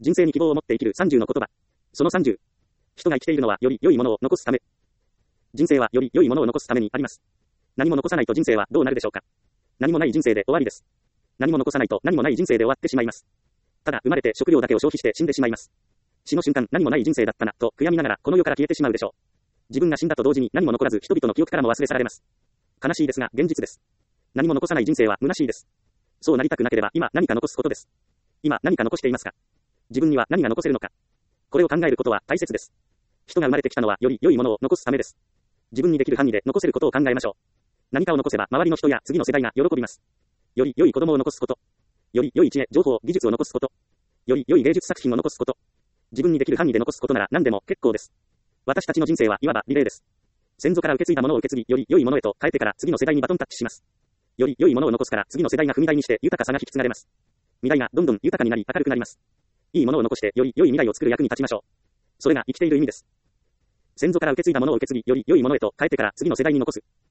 人生に希望を持って生きる30の言葉。その30。人が生きているのはより良いものを残すため。人生はより良いものを残すためにあります。何も残さないと人生はどうなるでしょうか。何もない人生で終わりです。何も残さないと何もない人生で終わってしまいます。ただ生まれて食料だけを消費して死んでしまいます。死の瞬間、何もない人生だったな、と悔やみながらこの世から消えてしまうでしょう。自分が死んだと同時に何も残らず人々の記憶からも忘れ去られます。悲しいですが現実です。何も残さない人生は虚しいです。そうなりたくなければ今何か残すことです。今何か残していますか？自分には何が残せるのか。これを考えることは大切です。人が生まれてきたのはより良いものを残すためです。自分にできる範囲で残せることを考えましょう。何かを残せば周りの人や次の世代が喜びます。より良い子供を残すこと。より良い知恵、情報、技術を残すこと。より良い芸術作品を残すこと。自分にできる範囲で残すことなら何でも結構です。私たちの人生はいわばリレーです。先祖から受け継いだものを受け継ぎ、より良いものへと変えてから次の世代にバトンタッチします。より良いものを残すから次の世代が踏み台にして豊かさが引き継がれます。未来がどんどん豊かになり明るくなります。いいものを残してより良い未来を作る役に立ちましょう。それが生きている意味です。先祖から受け継いだものを受け継ぎ、より良いものへと変えてから次の世代に残す。